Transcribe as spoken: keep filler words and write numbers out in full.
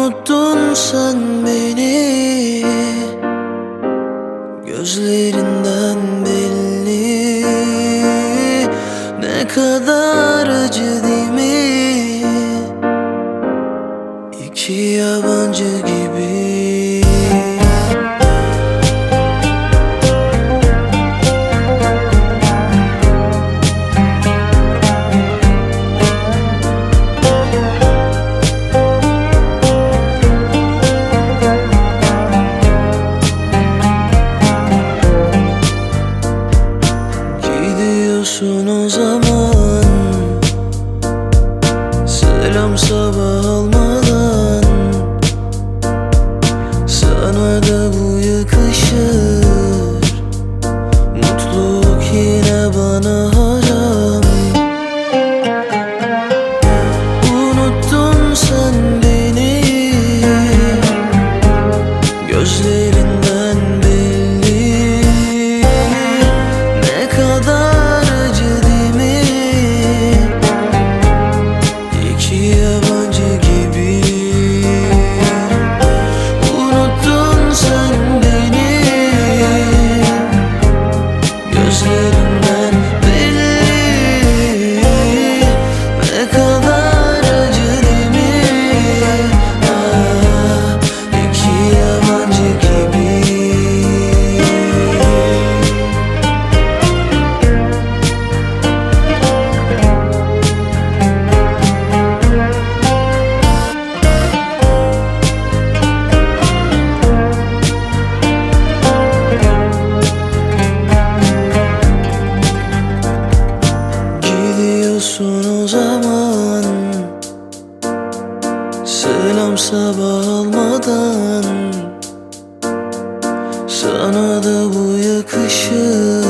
Unuttun sen beni, gözlerinden belli. Ne kadar acı değil mi? İki yabancı gibi. Gidiyorsun o zaman, selam sabah almadan. Sana da bu yakışır, mutluluk yine bana haram. Unuttun sen beni, gözlerinden belli. Ne kadar acı değil mi? İki yabancı gibi. Unuttun sen beni, gözlerinden belli. Ne kadar acı değil mi? Ah, iki yabancı gibi. Gidiyorsun o zaman, selam sabah almadan. Sana da bu yakışır,